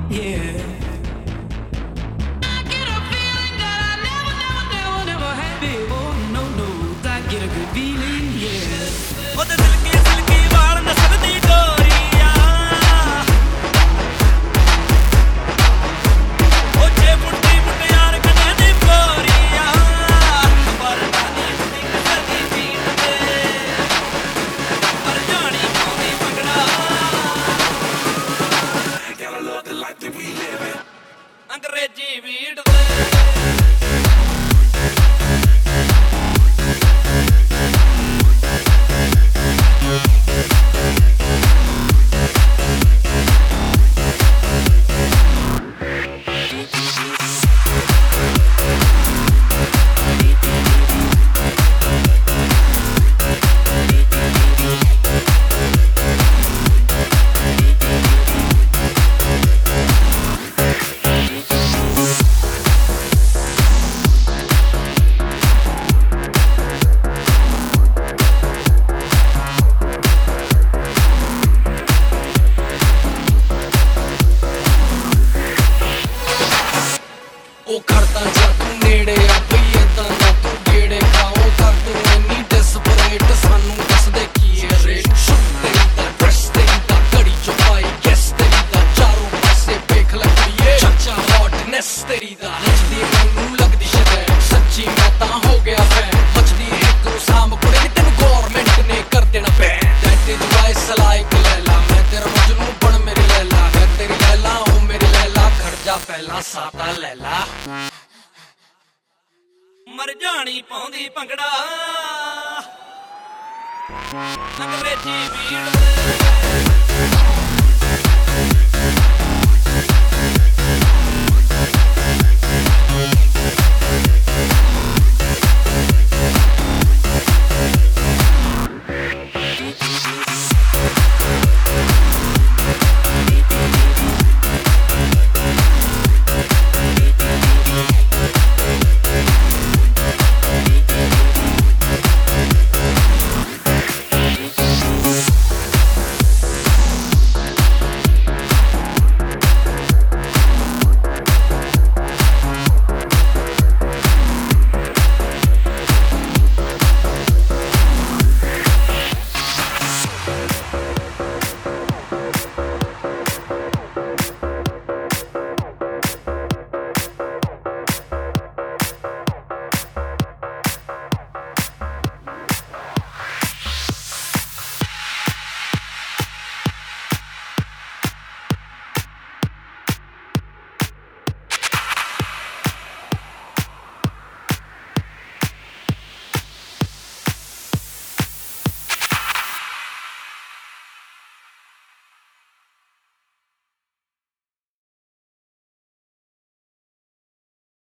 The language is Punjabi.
yeah. I get a feeling that I never had before. No, no, I get a good feeling, yeah. ਉਹਦੇ ਸਿਲਕੀ ਸਿਲਕੀ ਵਾਲ ਨਸਲਦੀ ਗੋਰੀਆ ਉਹ ਜੇ ਮੁੱਠੀ ਮੁਟਿਆਰ ਕਨੇ ਦੀ ਗੋਰੀਆ ਪਰ ਨਾਨੀ ਮੁੰਡੀ ਕਸਦੀ ਪੀਣ ਤੇ ਪਰ ਜਾਣੀ ਪਾਉਂਦੀ bhangra Gotta love the life that we live in. ਅੰਗਰੇਜ਼ੀ ਬੀਟ ਤੇ ਉਹ ਕਰਦਾ ਜਾ ਤੂੰ ਨੇੜੇ ਆ ਬਈ ਏਦਾਂ ਦਾ ਤੂੰ ਗੇੜੇ ਖਾਓ ਕਰ ਤੂੰ ਇੰਨੀ ਡਿਸਪਰੇਟ ਸਾਨੂੰ ਦੱਸਦੇ ਕੀ ਹੈ ਰੇਟ ਤੇਰੀ ਦਾ ਡਰੈਸ ਤੇਰੀ ਦਾ ਘੜੀ ਚੁਪਾਈ ਗੈਸ ਤੇਰੀ ਦਾ ਚਾਰੋਂ ਪਾਸੇ ਵੇਖ ਲੱਗੀਏ ਚਾਚਾ ਹੌਟਨੈਸ ਤੇਰੀ ਦਾ ਨੱਚਦੀ ਮੈਨੂੰ ਲੱਗਦੀ ਸ਼ੈ ਸੱਚੀ ਮੈਂ ਤਾਂ ਹੋ ਗਿਆ ਫੈਨ ਬਚਦੀ ਇੱਕ ਨੂੰ ਸਾਂਭ ਕੁੜੇ ਨੀ ਤੈਨੂੰ ਗੌਰਮੈਂਟ ਨੇ ਕਰ ਦੇਣਾ ਬੈਨ ਦੈਟ ਇਜ਼ ਵਾਈ ਸਲਾਈਕ ਲੈਲਾ ਮੈਂ ਤੇਰਾ ਮਜਨੂ ਬਣ ਮੇਰੀ ਲੈਲਾ ਹੈ ਤੇਰੀ ਲੈਲਾ ਉਹ ਮੇਰੀ ਲੈਲਾ ਖੜ ਜਾ ਪਹਿਲਾਂ ਸਾਤਾ ਲੈਲਾ ਮਰ ਜਾਣੀ ਪਾਉਂਦੀ ਭੰਗੜਾ ਅੰਗਰੇਜ਼ੀ ਬੀਟ ਤੇ